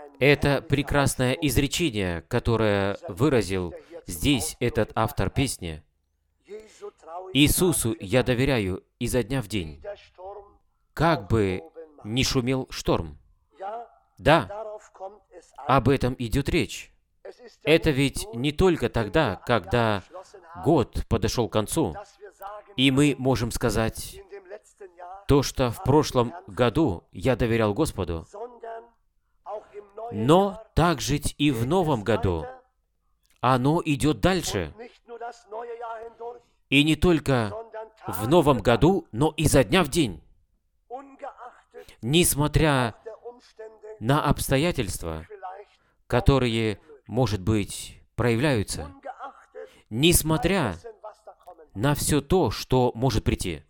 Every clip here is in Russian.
Это прекрасное изречение, которое выразил здесь этот автор песни. Иисусу я доверяю изо дня в день, как бы ни шумел шторм. Да, об этом идет речь. Это ведь не только тогда, когда год подошел к концу, и мы можем сказать то, что в прошлом году я доверял Господу, но также и в новом году оно идет дальше. И не только в новом году, но изо дня в день. Несмотря на обстоятельства, которые, может быть, проявляются, несмотря на все то, что может прийти,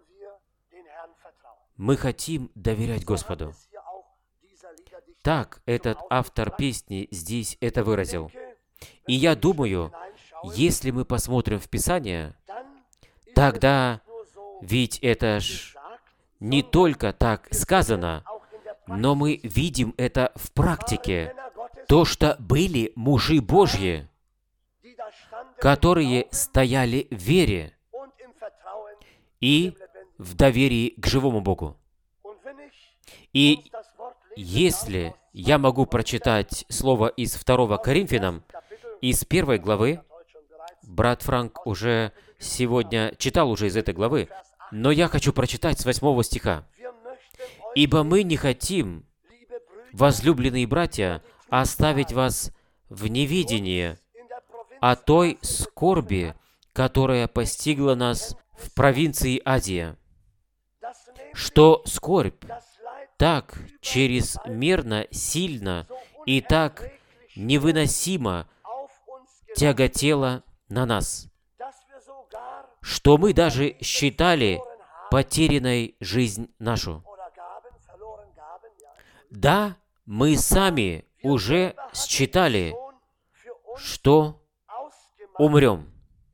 мы хотим доверять Господу. Так этот автор песни здесь это выразил. И я думаю, если мы посмотрим в Писание, тогда ведь это ж не только так сказано, но мы видим это в практике. То, что были мужи Божьи, которые стояли в вере и в доверии к живому Богу. И если я могу прочитать слово из 2 Коринфянам, из 1 главы, брат Франк уже сегодня читал уже из этой главы, но я хочу прочитать с 8 стиха. «Ибо мы не хотим, возлюбленные братья, оставить вас в неведении о той скорби, которая постигла нас в провинции Азия, что скорбь так чрезмерно сильно и так невыносимо тяготела на нас, что мы даже считали потерянной жизнь нашу. Да, мы сами уже считали, что умрем,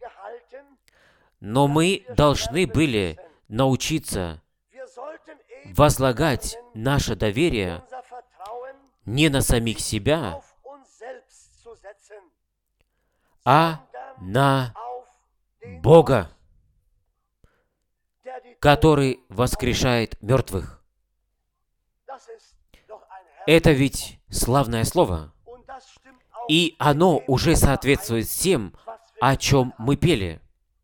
но мы должны были научиться возлагать наше доверие не на самих себя, а на Бога, который воскрешает мертвых». Это ведь славное слово, и оно уже соответствует всем, о чем мы пели.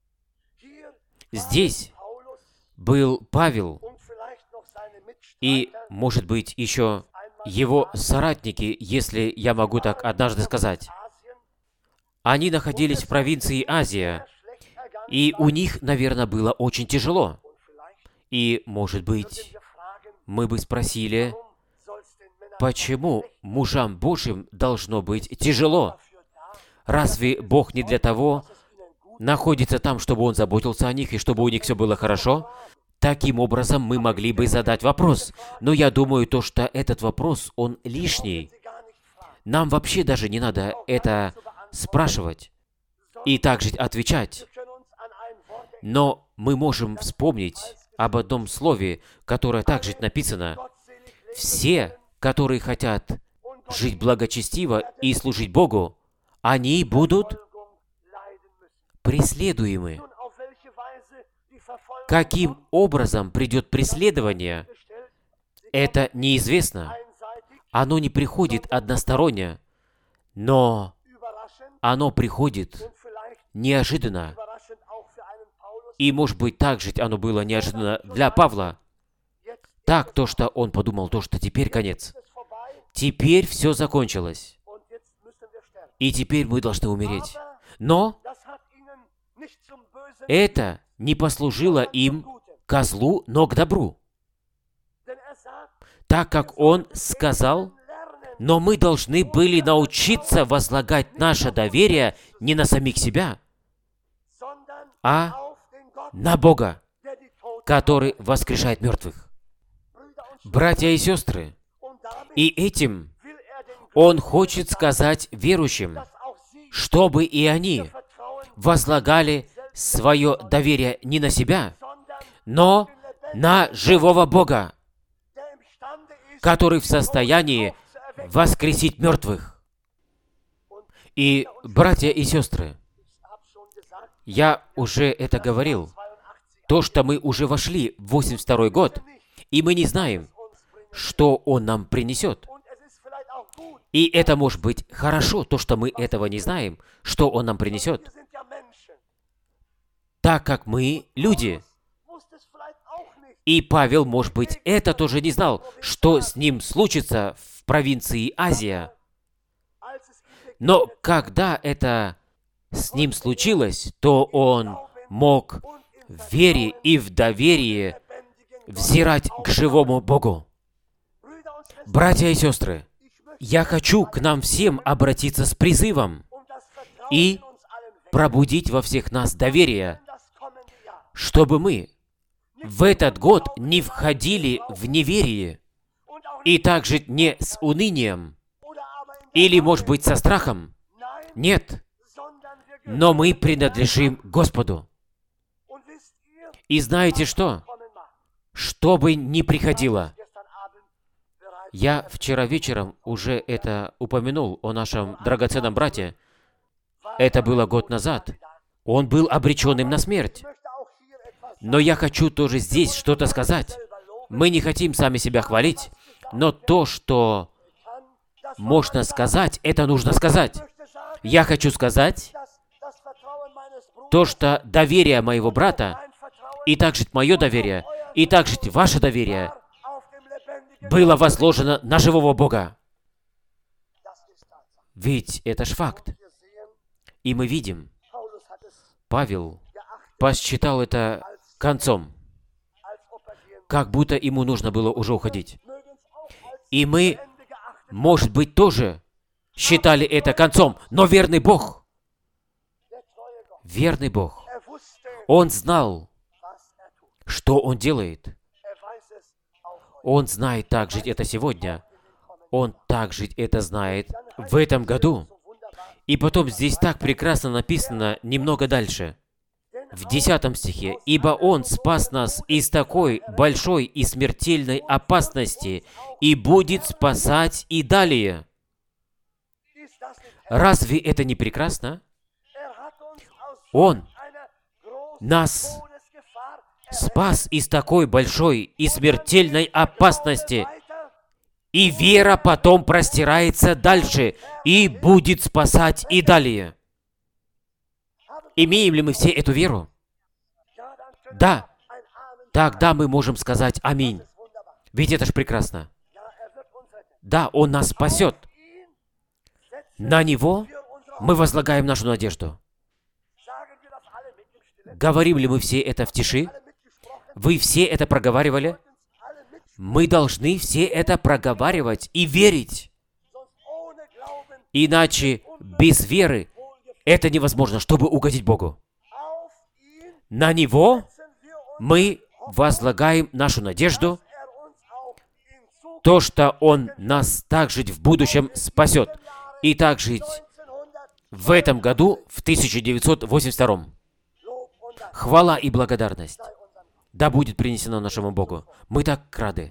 Здесь был Павел, и, может быть, еще его соратники, если я могу так однажды сказать. Они находились в провинции Азия, и у них, наверное, было очень тяжело. И, может быть, мы бы спросили, почему мужам Божьим должно быть тяжело? Разве Бог не для того находится там, чтобы Он заботился о них и чтобы у них все было хорошо? Таким образом, мы могли бы задать вопрос. Но я думаю, то, что этот вопрос, он лишний. Нам вообще даже не надо это спрашивать и также отвечать. Но мы можем вспомнить об одном слове, которое также написано. Все, которые хотят жить благочестиво и служить Богу, они будут преследуемы. Каким образом придет преследование, это неизвестно. Оно не приходит односторонне, но оно приходит неожиданно. И, может быть, также оно было неожиданно для Павла. Так, то, что он подумал, то, что теперь конец. Теперь все закончилось. И теперь мы должны умереть. Но это не послужило им ко злу, но к добру. Так как он сказал, но мы должны были научиться возлагать наше доверие не на самих себя, а на Бога, который воскрешает мертвых. Братья и сестры, и этим он хочет сказать верующим, чтобы и они возлагали свое доверие не на себя, но на живого Бога, который в состоянии воскресить мертвых. И, братья и сестры, я уже это говорил, то, что мы уже вошли в 82 год, и мы не знаем, что он нам принесет. И это может быть хорошо, то, что мы этого не знаем, что он нам принесет, так как мы люди. И Павел, может быть, это тоже не знал, что с ним случится в провинции Азия. Но когда это с ним случилось, то он мог в вере и в доверии взирать к живому Богу. Братья и сестры, я хочу к нам всем обратиться с призывом и пробудить во всех нас доверие, чтобы мы в этот год не входили в неверие, и также не с унынием, или, может быть, со страхом. Нет, но мы принадлежим Господу. И знаете что? Что бы ни приходило, я вчера вечером уже это упомянул о нашем драгоценном брате. Это было год назад. Он был обреченным на смерть. Но я хочу тоже здесь что-то сказать. Мы не хотим сами себя хвалить, но то, что можно сказать, это нужно сказать. Я хочу сказать то, что доверие моего брата, и также мое доверие, и также ваше доверие было возложено на живого Бога. Ведь это ж факт. И мы видим, Павел посчитал это концом, как будто ему нужно было уже уходить. И мы, может быть, тоже считали это концом, но верный Бог, Он знал, что Он делает. Он знает также это сегодня. Он также это знает в этом году. И потом здесь так прекрасно написано немного дальше. В 10 стихе. «Ибо Он спас нас из такой большой и смертельной опасности и будет спасать и далее». Разве это не прекрасно? Он нас спас из такой большой и смертельной опасности, и вера потом простирается дальше и будет спасать и далее. Имеем ли мы все эту веру? Да. Тогда мы можем сказать «Аминь». Ведь это ж прекрасно. Да, Он нас спасет. На Него мы возлагаем нашу надежду. Говорим ли мы все это в тиши? Вы все это проговаривали? Мы должны все это проговаривать и верить. Иначе без веры это невозможно, чтобы угодить Богу. На Него мы возлагаем нашу надежду, то, что Он нас также в будущем спасет. И также в этом году, в 1982. Хвала и благодарность да будет принесено нашему Богу. Мы так рады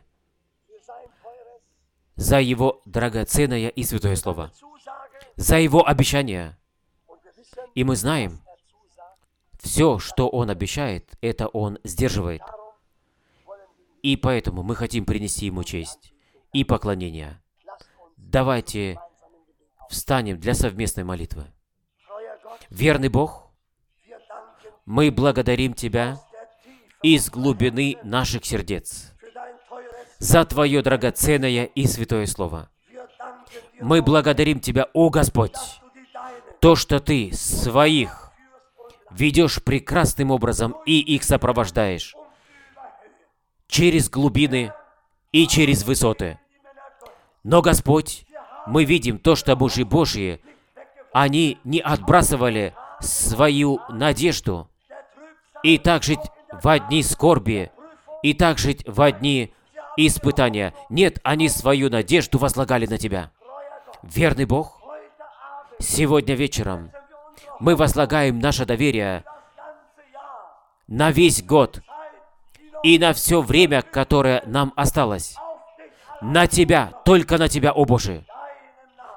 за Его драгоценное и святое Слово, за Его обещания. И мы знаем, все, что Он обещает, это Он сдерживает. И поэтому мы хотим принести Ему честь и поклонение. Давайте встанем для совместной молитвы. Верный Бог, мы благодарим Тебя из глубины наших сердец за Твое драгоценное и святое Слово. Мы благодарим Тебя, о Господь, то, что Ты своих ведешь прекрасным образом и их сопровождаешь через глубины и через высоты. Но, Господь, мы видим то, что мужи Божьи, они не отбрасывали свою надежду, и также в дни скорби, и также в дни испытания. Нет, они свою надежду возлагали на Тебя. Верный Бог, сегодня вечером мы возлагаем наше доверие на весь год и на все время, которое нам осталось. На Тебя, только на Тебя, о Боже.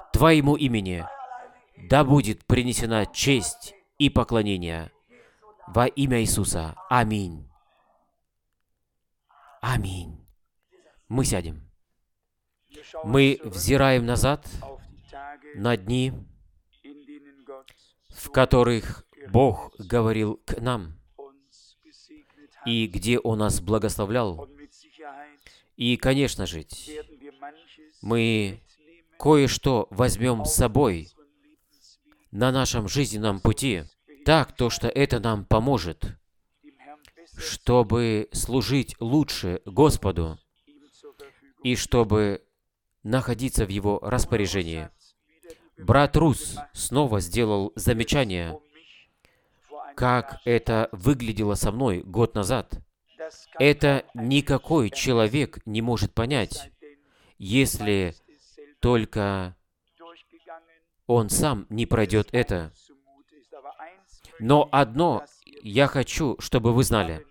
Твоему имени да будет принесена честь и поклонение во имя Иисуса. Аминь. Аминь. Мы сядем. Мы взираем назад на дни, в которых Бог говорил к нам, и где Он нас благословлял. И, конечно же, мы кое-что возьмем с собой на нашем жизненном пути, так, то, что это нам поможет, чтобы служить лучше Господу и чтобы находиться в Его распоряжении. Брат Рус снова сделал замечание, как это выглядело со мной год назад. Это никакой человек не может понять, если только он сам не пройдет это. Но одно я хочу, чтобы вы знали.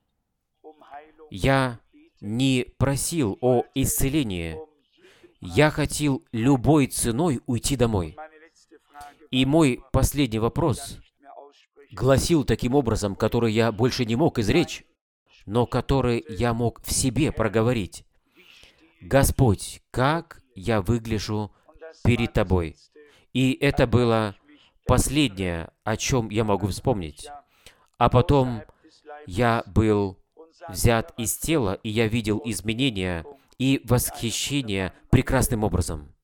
Я не просил о исцелении. Я хотел любой ценой уйти домой. И мой последний вопрос гласил таким образом, который я больше не мог изречь, но который я мог в себе проговорить. «Господь, как я выгляжу перед Тобой?» И это было последнее, о чем я могу вспомнить. А потом я был взят из тела, и я видел изменения и восхищение прекрасным образом.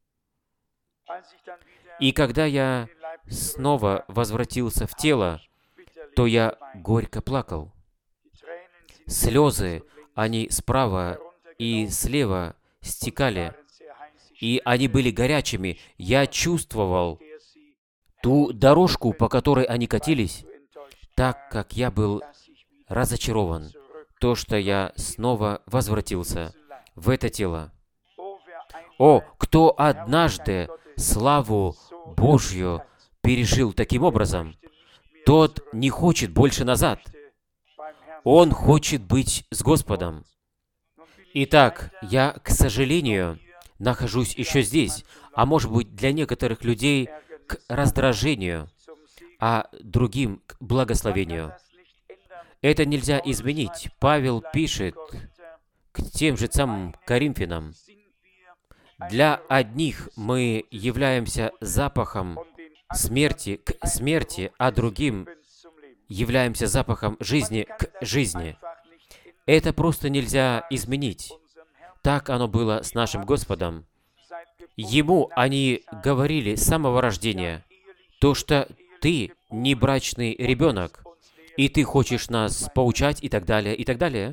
И когда я снова возвратился в тело, то я горько плакал. Слезы, они справа и слева стекали, и они были горячими. Я чувствовал ту дорожку, по которой они катились, так как я был разочарован, то, что я снова возвратился в это тело. О, кто однажды славу Божью пережил таким образом, тот не хочет больше назад. Он хочет быть с Господом. Итак, я, к сожалению, нахожусь еще здесь, а может быть, для некоторых людей к раздражению, а другим к благословению. Это нельзя изменить. Павел пишет к тем же самым Коринфянам: «Для одних мы являемся запахом смерти к смерти, а другим являемся запахом жизни к жизни». Это просто нельзя изменить. Так оно было с нашим Господом. Ему они говорили с самого рождения, то, что ты не брачный ребенок, и ты хочешь нас поучать, и так далее, и так далее.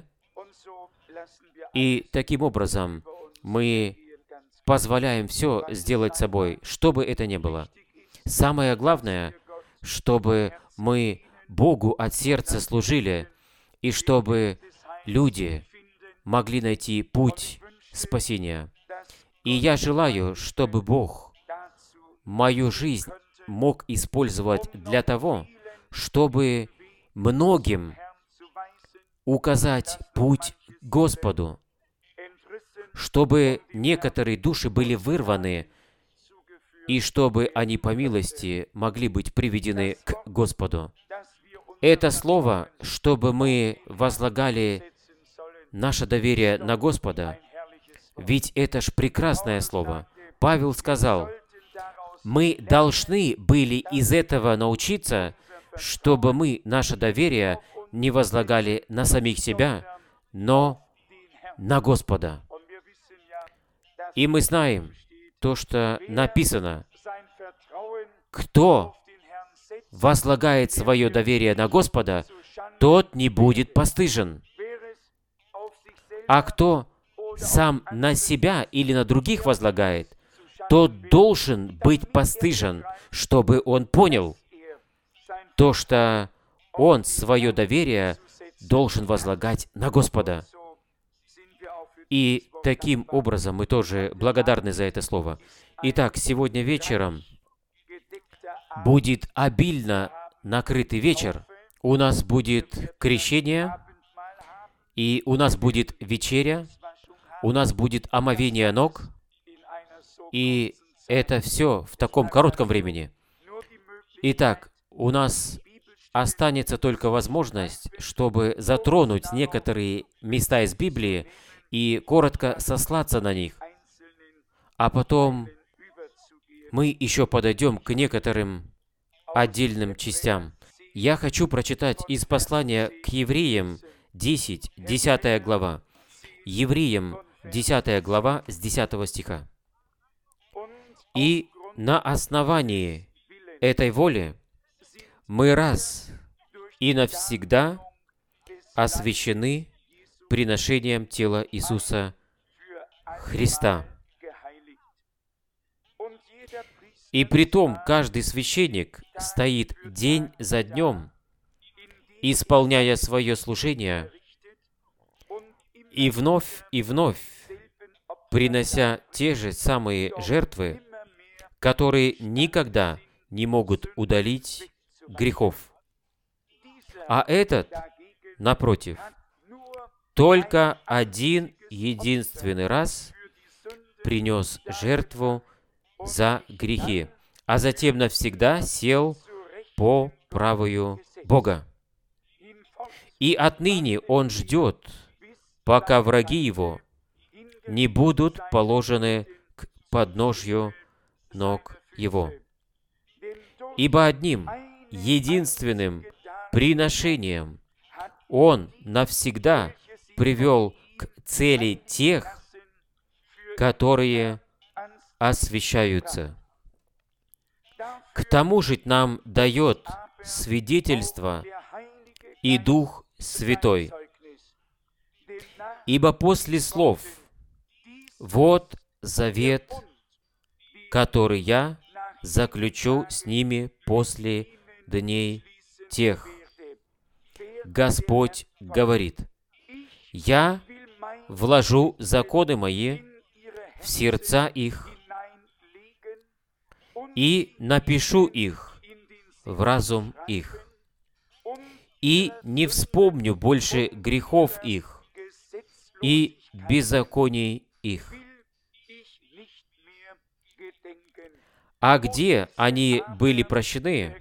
И таким образом мы позволяем все сделать собой, что бы это ни было. Самое главное, чтобы мы Богу от сердца служили, и чтобы люди могли найти путь спасения. И я желаю, чтобы Бог мою жизнь мог использовать для того, чтобы многим указать путь к Господу, чтобы некоторые души были вырваны, и чтобы они по милости могли быть приведены к Господу. Это слово, чтобы мы возлагали наше доверие на Господа, ведь это ж прекрасное слово. Павел сказал, мы должны были из этого научиться, чтобы мы наше доверие не возлагали на самих себя, но на Господа. И мы знаем то, что написано: кто возлагает свое доверие на Господа, тот не будет постыжен. А кто сам на себя или на других возлагает, тот должен быть постыжен, чтобы он понял то, что он свое доверие должен возлагать на Господа. И таким образом мы тоже благодарны за это слово. Итак, сегодня вечером будет обильно накрытый вечер. У нас будет крещение, и у нас будет вечеря, у нас будет омовение ног, и это все в таком коротком времени. Итак, у нас останется только возможность, чтобы затронуть некоторые места из Библии и коротко сослаться на них. А потом мы еще подойдем к некоторым отдельным частям. Я хочу прочитать из послания к Евреям 10 глава. Евреям 10 глава с 10 стиха. «И на основании этой воли мы раз и навсегда освящены приношением тела Иисуса Христа. И притом каждый священник стоит день за днем, исполняя свое служение, и вновь, принося те же самые жертвы, которые никогда не могут удалить грехов. А этот, напротив, только один единственный раз принес жертву за грехи, а затем навсегда сел по правую Бога. И отныне Он ждет, пока враги Его не будут положены к подножью ног Его. Ибо одним, единственным приношением Он навсегда привел к цели тех, которые освящаются. К тому же нам дает свидетельство и Дух Святой. Ибо после слов «Вот завет, который я заключу с ними после дней тех», Господь говорит: «Я вложу законы мои в сердца их и напишу их в разум их, и не вспомню больше грехов их и беззаконий их. А где они были прощены,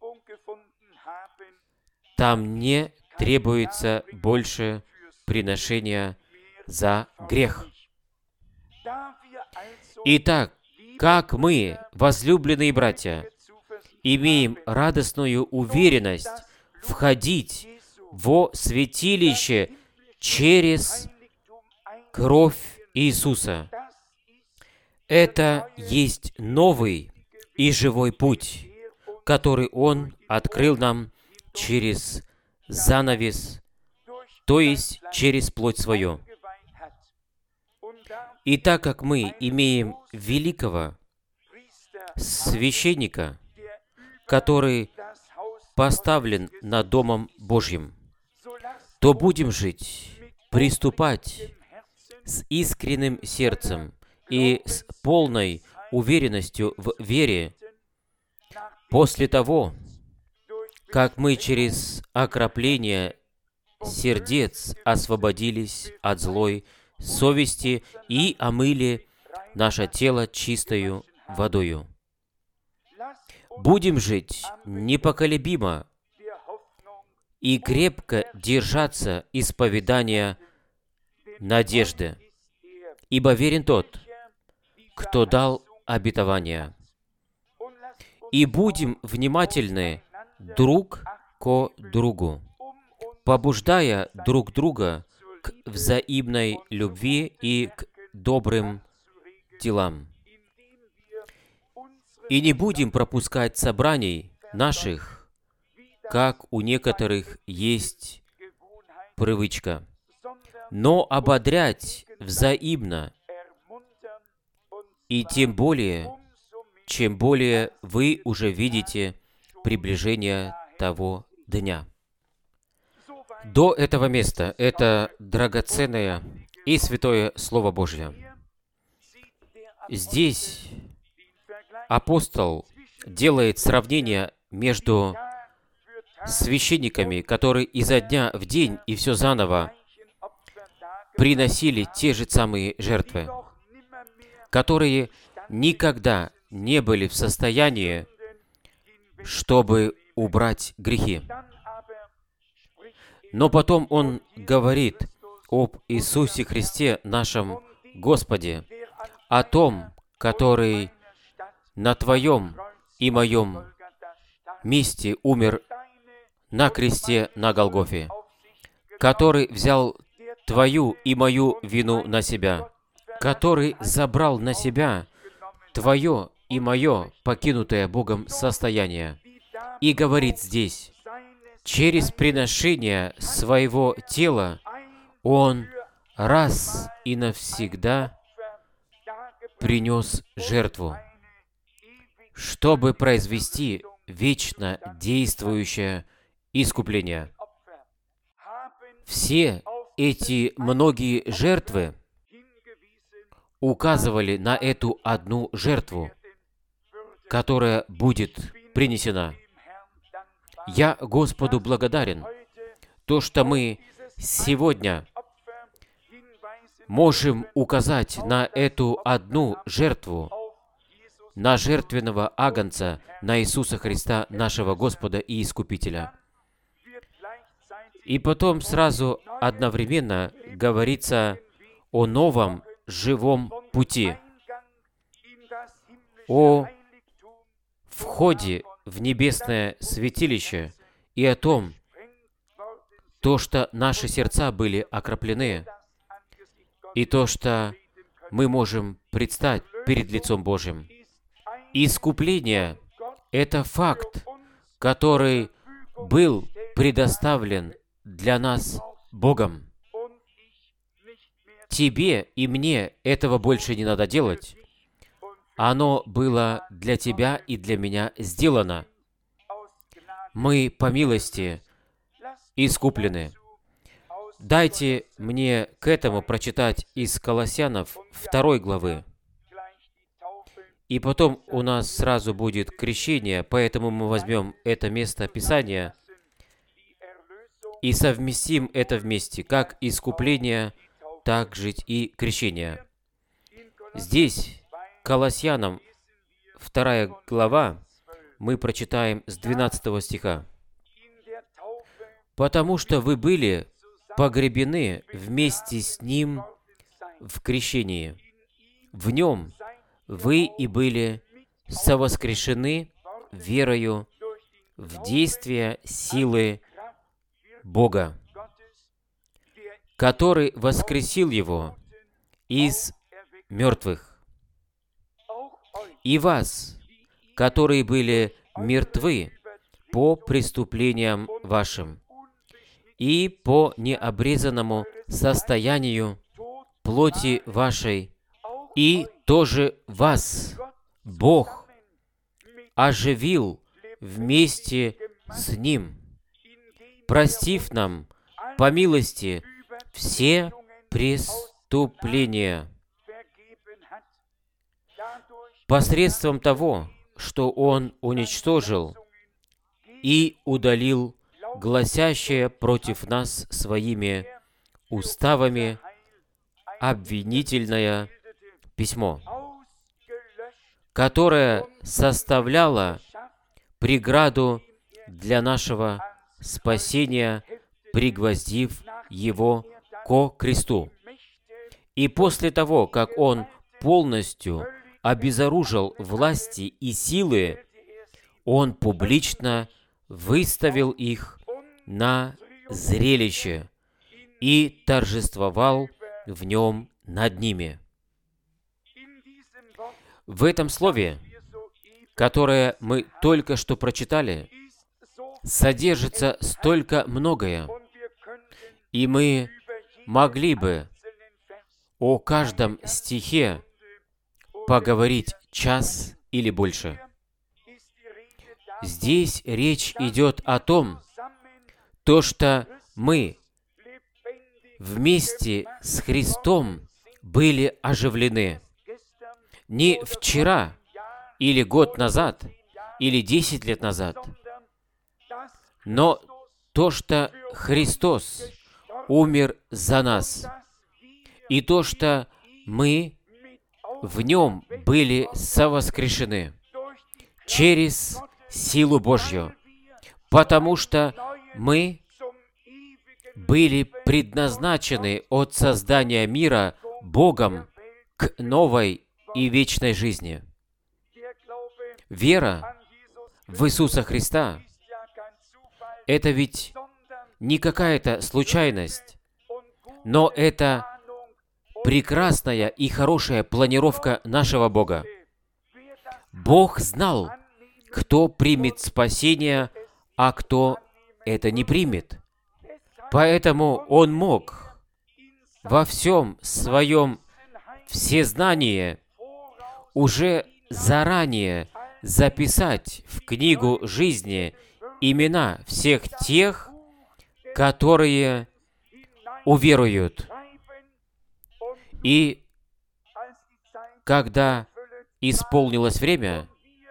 там не требуется больше приношения за грех». Итак, как мы, возлюбленные братья, имеем радостную уверенность входить во святилище через кровь Иисуса. Это есть новый и живой путь, который Он открыл нам через занавес, то есть через плоть свою. И так как мы имеем великого священника, который поставлен над Домом Божьим, то будем жить, приступать с искренним сердцем и с полной уверенностью в вере после того, как мы через окропление сердец освободились от злой совести и омыли наше тело чистою водою. Будем жить непоколебимо и крепко держаться исповедания надежды, ибо верен тот, кто дал обетование. И будем внимательны друг ко другу, побуждая друг друга к взаимной любви и к добрым делам. И не будем пропускать собраний наших, как у некоторых есть привычка, но ободрять взаимно, и тем более, чем более вы уже видите приближение того дня. До этого места это драгоценное и святое Слово Божье. Здесь апостол делает сравнение между священниками, которые изо дня в день и все заново приносили те же самые жертвы, которые никогда не были в состоянии, чтобы убрать грехи. Но потом Он говорит об Иисусе Христе, нашем Господе, о том, который на Твоем и моем месте умер на кресте на Голгофе, который взял Твою и мою вину на себя, который забрал на себя Твое и мое покинутое Богом состояние. И говорит здесь, через приношение своего тела Он раз и навсегда принес жертву, чтобы произвести вечно действующее искупление. Все эти многие жертвы указывали на эту одну жертву, которая будет принесена. Я Господу благодарен, то, что мы сегодня можем указать на эту одну жертву, на жертвенного агнца, на Иисуса Христа, нашего Господа и Искупителя. И потом сразу одновременно говорится о новом живом пути, о входе в небесное святилище и о том, то, что наши сердца были окроплены, и то, что мы можем предстать перед лицом Божьим. Искупление — это факт, который был предоставлен для нас Богом. Тебе и мне этого больше не надо делать. Оно было для тебя и для меня сделано. Мы по милости искуплены. Дайте мне к этому прочитать из Колоссянов 2 главы. И потом у нас сразу будет крещение, поэтому мы возьмем это место Писания и совместим это вместе, как искупление, так же и крещение. Здесь, Колоссянам 2 глава, мы прочитаем с 12 стиха. «Потому что вы были погребены вместе с Ним в крещении. В Нем вы и были совоскрешены верою в действие силы Бога, который воскресил Его из мертвых. И вас, которые были мертвы по преступлениям вашим и по необрезанному состоянию плоти вашей, и тоже вас Бог оживил вместе с Ним, простив нам по милости все преступления, посредством того, что Он уничтожил и удалил гласящее против нас своими уставами обвинительное письмо, которое составляло преграду для нашего спасения, пригвоздив его ко кресту. И после того, как Он полностью обезоружил власти и силы, Он публично выставил их на зрелище и торжествовал в нем над ними. В этом слове, которое мы только что прочитали, содержится столько многое, и мы могли бы о каждом стихе поговорить час или больше. Здесь речь идет о том, то, что мы вместе с Христом были оживлены. Не вчера, или год назад, или 10 лет назад, но то, что Христос умер за нас, и то, что мы в Нем были совоскрешены через силу Божью, потому что мы были предназначены от создания мира Богом к новой и вечной жизни. Вера в Иисуса Христа — это ведь не какая-то случайность, но это прекрасная и хорошая планировка нашего Бога. Бог знал, кто примет спасение, а кто это не примет. Поэтому Он мог во всем своем всезнании уже заранее записать в книгу жизни имена всех тех, которые уверуют. И когда исполнилось время,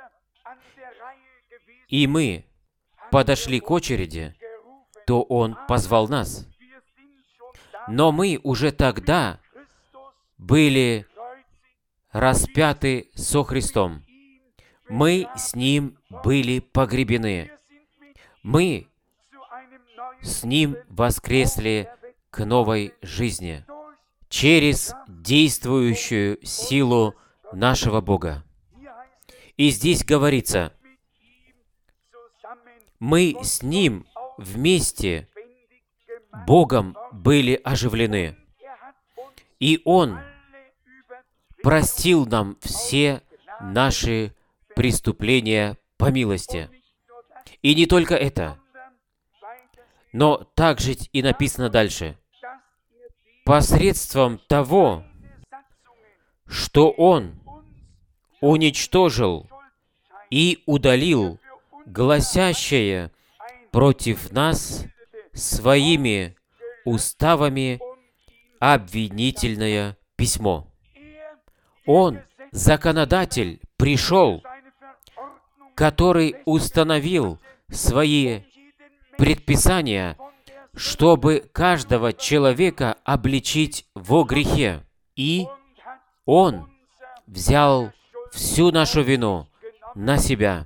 и мы подошли к очереди, то Он позвал нас. Но мы уже тогда были распяты со Христом. Мы с Ним были погребены. Мы с Ним воскресли к новой жизни через действующую силу нашего Бога. И здесь говорится, мы с Ним вместе Богом были оживлены. И Он простил нам все наши преступления по милости. И не только это, но также и написано дальше. Посредством того, что Он уничтожил и удалил гласящее против нас своими уставами обвинительное письмо. Он, законодатель, пришел, который установил свои предписания, чтобы каждого человека обличить во грехе. И Он взял всю нашу вину на себя.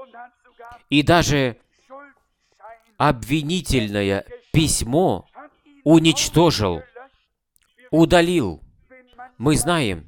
И даже обвинительное письмо уничтожил, удалил. Мы знаем,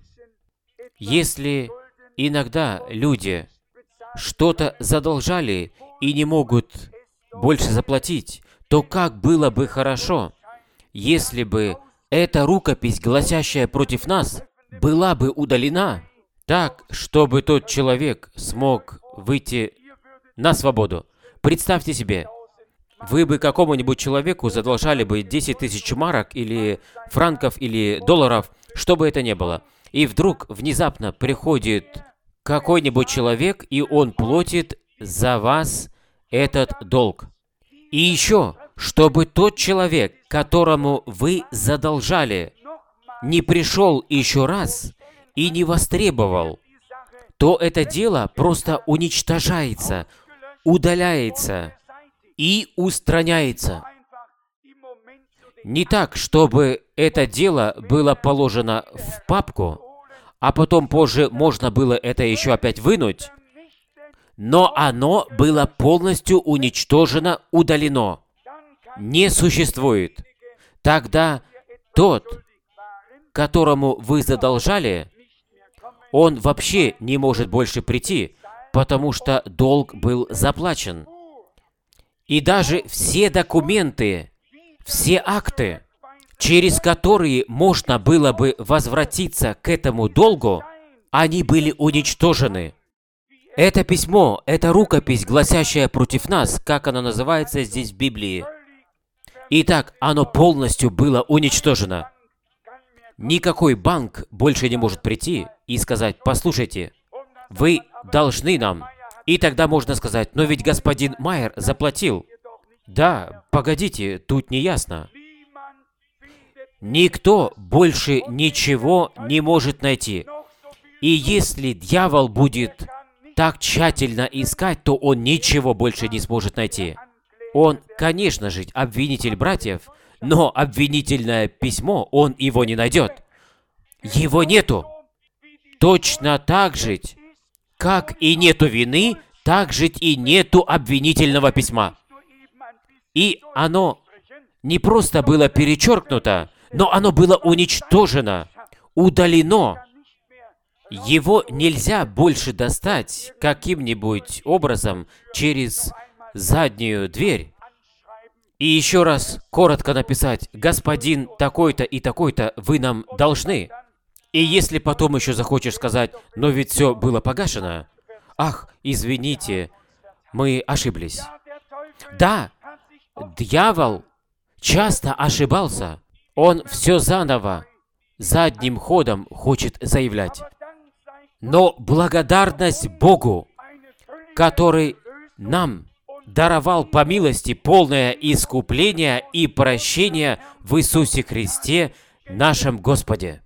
если иногда люди что-то задолжали и не могут больше заплатить, то как было бы хорошо, если бы эта рукопись, гласящая против нас, была бы удалена так, чтобы тот человек смог выйти на свободу. Представьте себе, вы бы какому-нибудь человеку задолжали бы 10 тысяч марок или франков или долларов, что бы это ни было. И вдруг внезапно приходит какой-нибудь человек, и он платит за вас этот долг. И еще, чтобы тот человек, которому вы задолжали, не пришел еще раз и не востребовал, то это дело просто уничтожается, удаляется и устраняется. Не так, чтобы это дело было положено в папку, а потом позже можно было это еще опять вынуть, но оно было полностью уничтожено, удалено. Не существует. Тогда тот, которому вы задолжали, он вообще не может больше прийти, потому что долг был заплачен. И даже все документы, все акты, через которые можно было бы возвратиться к этому долгу, они были уничтожены. Это письмо, это рукопись, гласящая против нас, как оно называется здесь в Библии. Итак, оно полностью было уничтожено. Никакой банк больше не может прийти и сказать: послушайте, вы должны нам. И тогда можно сказать: но ведь господин Майер заплатил. Да, погодите, тут не ясно. Никто больше ничего не может найти. И если дьявол будет так тщательно искать, то он ничего больше не сможет найти. Он, конечно же, обвинитель братьев, но обвинительное письмо, он его не найдет. Его нету. точно так же, как и нету вины, так же и нету обвинительного письма. И оно не просто было перечеркнуто, но оно было уничтожено, удалено. Его нельзя больше достать каким-нибудь образом через заднюю дверь. И еще раз коротко написать: «Господин такой-то и такой-то, вы нам должны». И если потом еще захочешь сказать: «Но ведь все было погашено», «Ах, извините, мы ошиблись». Да, дьявол часто ошибался. Он все заново, задним ходом хочет заявлять. Но благодарность Богу, который нам даровал по милости полное искупление и прощение в Иисусе Христе, нашем Господе.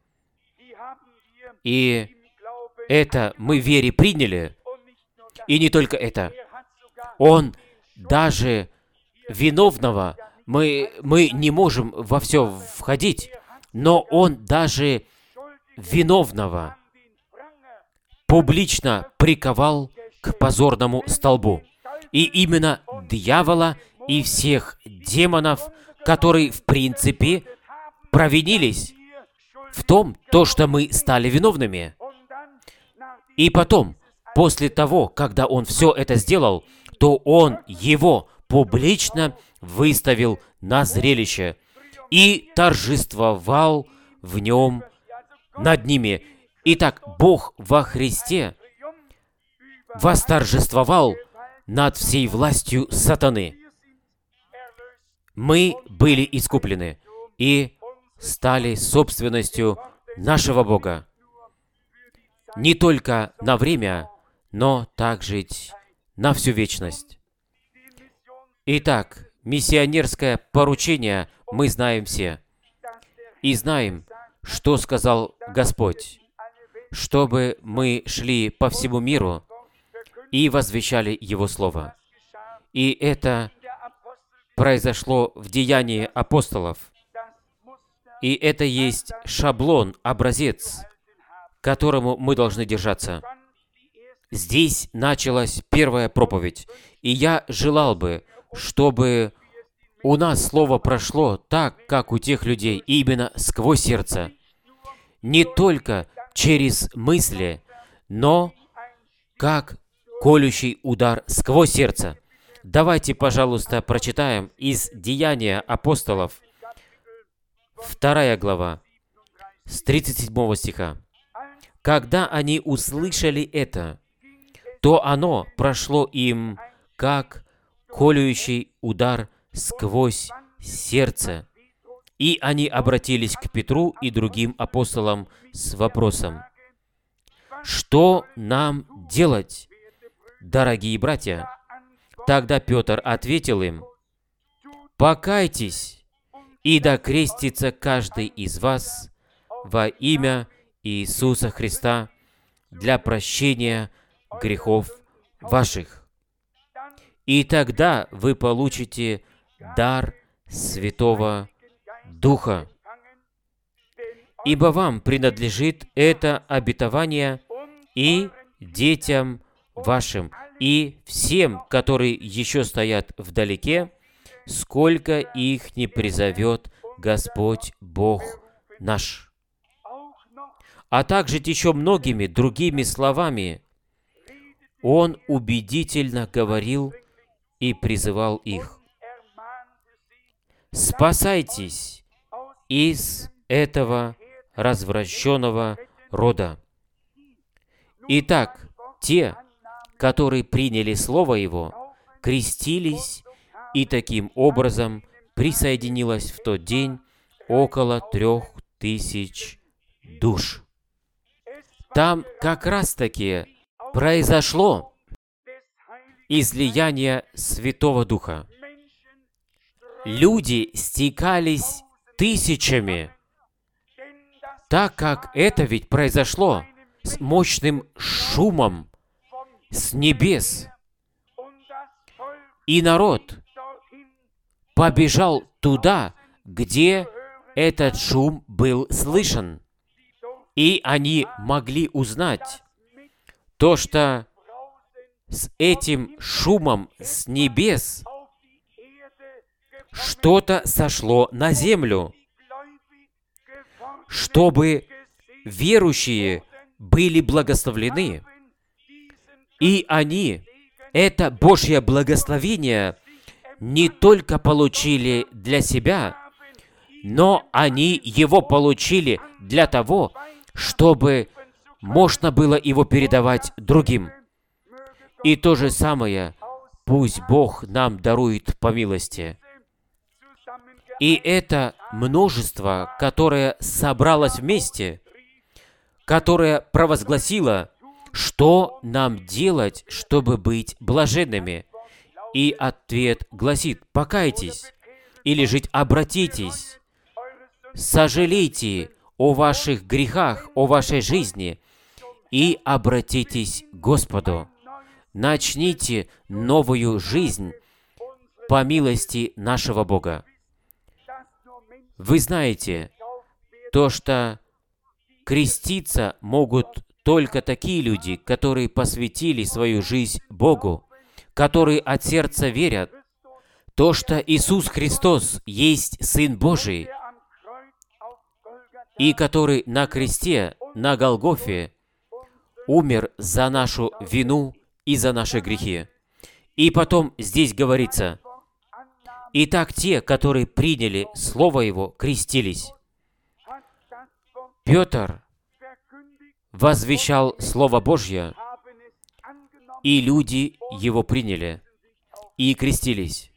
И это мы в вере приняли. И не только это. Он даже виновного, мы не можем во все входить, но он даже виновного публично приковал к позорному столбу. И именно дьявола и всех демонов, которые, в принципе, провинились в том, что мы стали виновными. И потом, после того, когда он все это сделал, то он его публично выставил на зрелище и торжествовал в нем над ними. Итак, Бог во Христе восторжествовал над всей властью сатаны. Мы были искуплены и стали собственностью нашего Бога. Не только на время, но также на всю вечность. Итак, миссионерское поручение мы знаем все. И знаем, что сказал Господь, чтобы мы шли по всему миру и возвещали Его Слово. И это произошло в Деянии апостолов. И это есть шаблон, образец, которому мы должны держаться. Здесь началась первая проповедь. И я желал бы, чтобы у нас Слово прошло так, как у тех людей, именно сквозь сердце. Не только через мысли, но как колющий удар сквозь сердце. Давайте, пожалуйста, прочитаем из Деяния апостолов, 2 глава, с 37 стиха. «Когда они услышали это, то оно прошло им, как колющий удар сквозь сердце, и они обратились к Петру и другим апостолам с вопросом: «Что нам делать, дорогие братья?» Тогда Петр ответил им: «Покайтесь, и да крестится каждый из вас во имя Иисуса Христа для прощения грехов ваших. И тогда вы получите дар Святого Духа. Ибо вам принадлежит это обетование и детям вашим, и всем, которые еще стоят вдалеке, сколько их не призовет Господь Бог наш». А также еще многими другими словами Он убедительно говорил и призывал их: «Спасайтесь из этого развращенного рода». Итак, те, которые приняли Слово Его, крестились, и таким образом присоединилось в тот день около 3000 душ. Там как раз-таки произошло излияние Святого Духа. Люди стекались тысячами, так как это ведь произошло с мощным шумом с небес. И народ побежал туда, где этот шум был слышен. И они могли узнать то, что с этим шумом с небес что-то сошло на землю, чтобы верующие были благословлены. И они это Божье благословение не только получили для себя, но они его получили для того, чтобы можно было его передавать другим. И то же самое пусть Бог нам дарует по милости. И это множество, которое собралось вместе, которое провозгласило, что нам делать, чтобы быть блаженными. И ответ гласит: покайтесь, или жить обратитесь, сожалейте о ваших грехах, о вашей жизни, и обратитесь к Господу. Начните новую жизнь по милости нашего Бога. Вы знаете, то, что креститься могут только такие люди, которые посвятили свою жизнь Богу, которые от сердца верят, то, что Иисус Христос есть Сын Божий, и который на кресте, на Голгофе, умер за нашу вину и за наши грехи. И потом здесь говорится: «Итак, те, которые приняли Слово Его, крестились». Петр возвещал Слово Божье, и люди его приняли и крестились.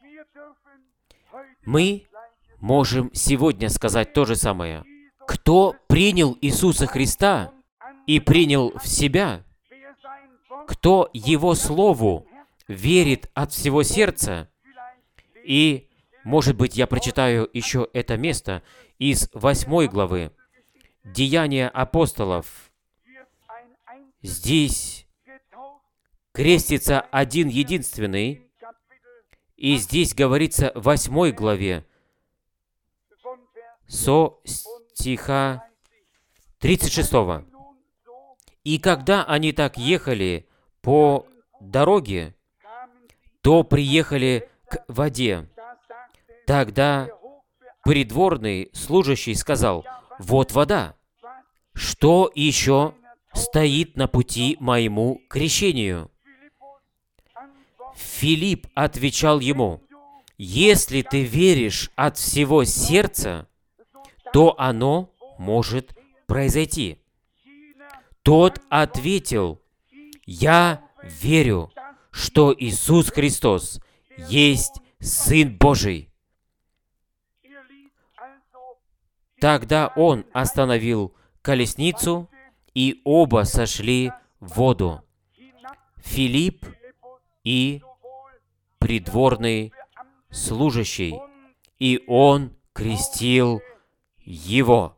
Мы можем сегодня сказать то же самое. Кто принял Иисуса Христа и принял в себя, кто Его Слову верит от всего сердца, и, может быть, я прочитаю еще это место из 8 главы Деяния апостолов. Здесь крестится один единственный, и здесь говорится в 8 главе со стиха 36. «И когда они так ехали по дороге, то приехали к воде. Тогда придворный служащий сказал: вот вода. Что еще стоит на пути моему крещению? Филипп отвечал ему: если ты веришь от всего сердца, то оно может произойти. Тот ответил: я верю, что Иисус Христос есть Сын Божий. Тогда он остановил колесницу, и оба сошли в воду, Филипп и придворный служащий, и он крестил его.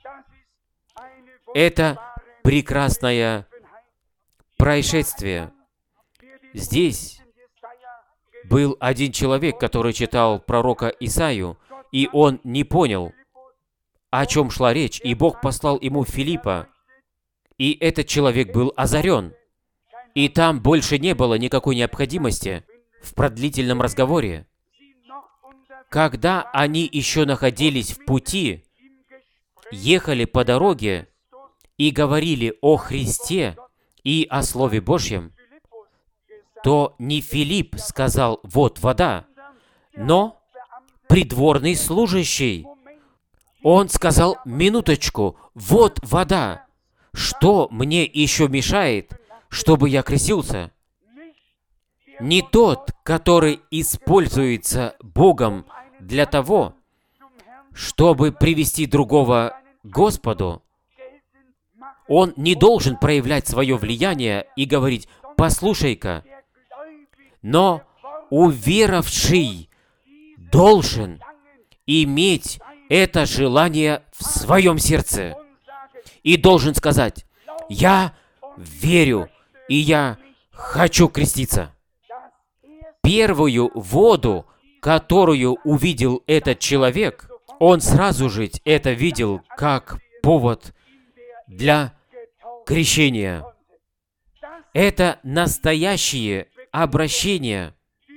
Это прекрасное происшествие. Здесь был один человек, который читал пророка Исаию, и он не понял, о чем шла речь, и Бог послал ему Филиппа. И этот человек был озарен. И там больше не было никакой необходимости в продлительном разговоре. Когда они еще находились в пути, ехали по дороге и говорили о Христе и о Слове Божьем, то не Филипп сказал: вот вода, но придворный служащий. Он сказал: минуточку, вот вода. Что мне еще мешает, чтобы я крестился? Не тот, который используется Богом для того, чтобы привести другого к Господу, он не должен проявлять свое влияние и говорить: послушай-ка, но уверовавший должен иметь это желание в своем сердце и должен сказать: я верю, и я хочу креститься. Первую воду, которую увидел этот человек, он сразу же это видел как повод для крещения. Это настоящие обращения,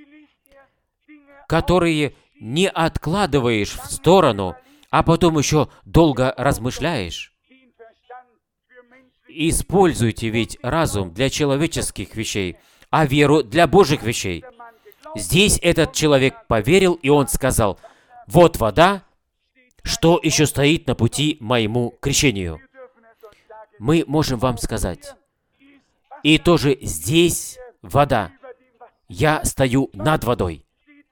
которые не откладываешь в сторону, а потом еще долго размышляешь. Используйте ведь разум для человеческих вещей, а веру для Божьих вещей. Здесь этот человек поверил, и он сказал: «Вот вода, что еще стоит на пути моему крещению». Мы можем вам сказать, и тоже здесь вода. Я стою над водой.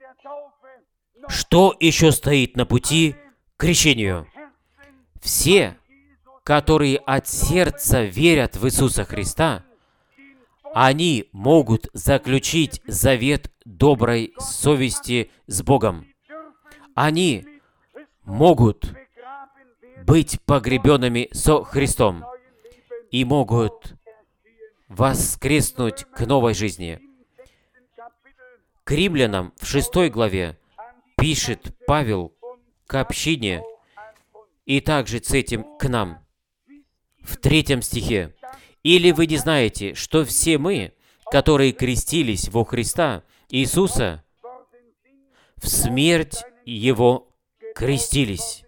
Что еще стоит на пути к крещению? Все, которые от сердца верят в Иисуса Христа, они могут заключить завет доброй совести с Богом. Они могут быть погребенными со Христом и могут воскреснуть к новой жизни. К римлянам в 6 главе пишет Павел к общине и также с этим к нам в 3 стихе. «Или вы не знаете, что все мы, которые крестились во Христа Иисуса, в смерть Его крестились?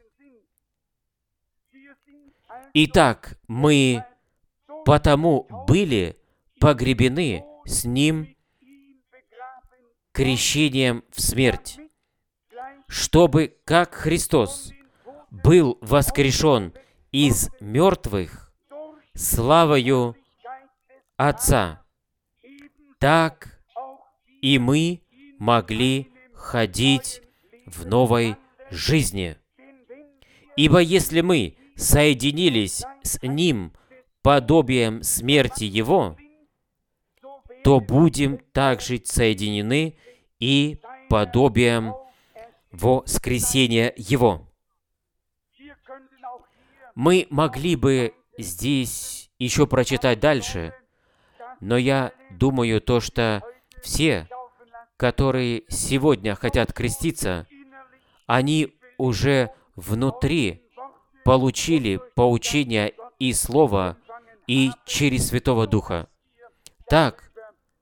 Итак, мы потому были погребены с Ним крещением в смерть, чтобы, как Христос был воскрешен из мертвых славою Отца, так и мы могли ходить в новой жизни. Ибо если мы соединились с Ним подобием смерти Его, то будем также соединены и подобием воскресения Его. Мы могли бы здесь еще прочитать дальше, но я думаю, что все, которые сегодня хотят креститься, они уже внутри получили поучение и Слово, и через Святого Духа. Так,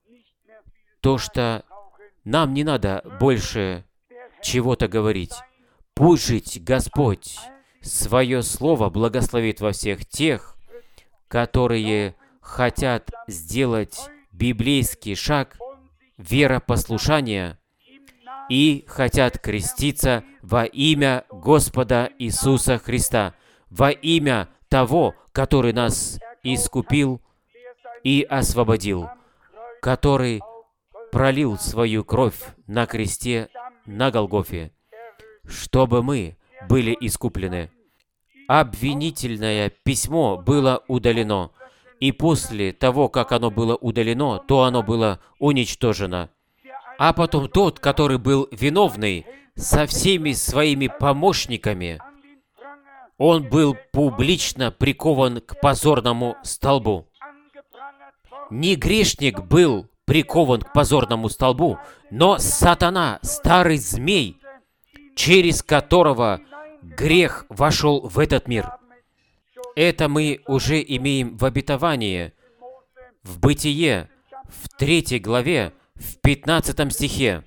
что нам не надо больше чего-то говорить. Пусть жить Господь Свое Слово благословит во всех тех, которые хотят сделать библейский шаг веропослушания и хотят креститься во имя Господа Иисуса Христа, во имя того, который нас искупил и освободил, который пролил свою кровь на кресте на Голгофе, чтобы мы были искуплены. Обвинительное письмо было удалено, и после того, как оно было удалено, то оно было уничтожено. А потом тот, который был виновный, со всеми своими помощниками, он был публично прикован к позорному столбу. Не грешник был прикован к позорному столбу, но сатана, старый змей, через которого грех вошел в этот мир. Это мы уже имеем в обетовании, в Бытие, в 3 главе, в 15 стихе.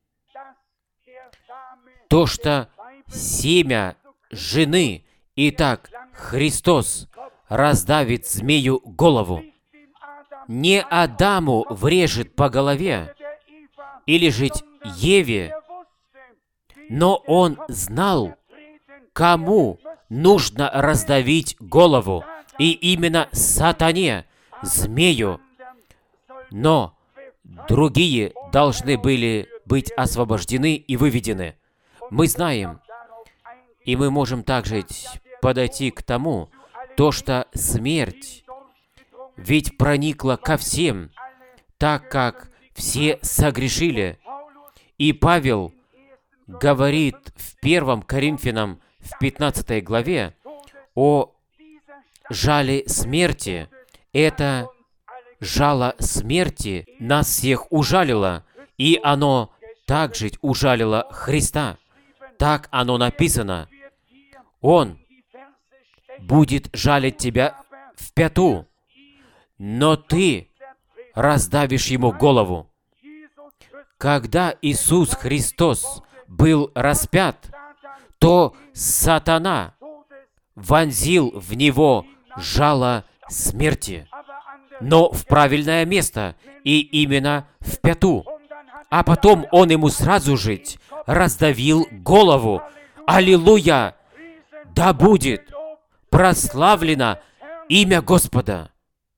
То, что семя жены, итак, Христос раздавит змею голову. Не Адаму врежет по голове, или же Еве, но он знал, кому нужно раздавить голову, и именно сатане, змею. Но другие должны были быть освобождены и выведены. Мы знаем, и мы можем также подойти к тому, то, что смерть ведь проникла ко всем, так как все согрешили. И Павел говорит в 1 Коринфянам, в 15 главе, о жале смерти. Это жало смерти нас всех ужалило, и оно также ужалило Христа. Так оно написано. Он будет жалить тебя в пяту, но ты раздавишь ему голову. Когда Иисус Христос был распят, то сатана вонзил в него жало смерти, но в правильное место, и именно в пяту. А потом он ему сразу же раздавил голову. Аллилуйя! Да будет прославлено имя Господа!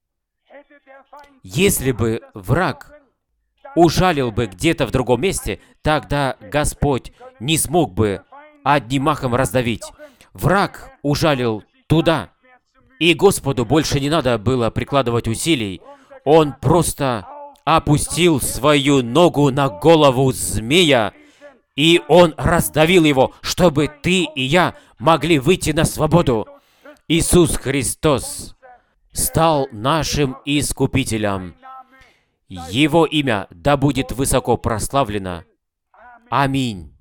Если бы враг ужалил бы где-то в другом месте, тогда Господь не смог бы одним махом раздавить. Враг ужалил туда, и Господу больше не надо было прикладывать усилий. Он просто опустил свою ногу на голову змея, и он раздавил его, чтобы ты и я могли выйти на свободу. Иисус Христос стал нашим Искупителем. Его имя да будет высоко прославлено. Аминь.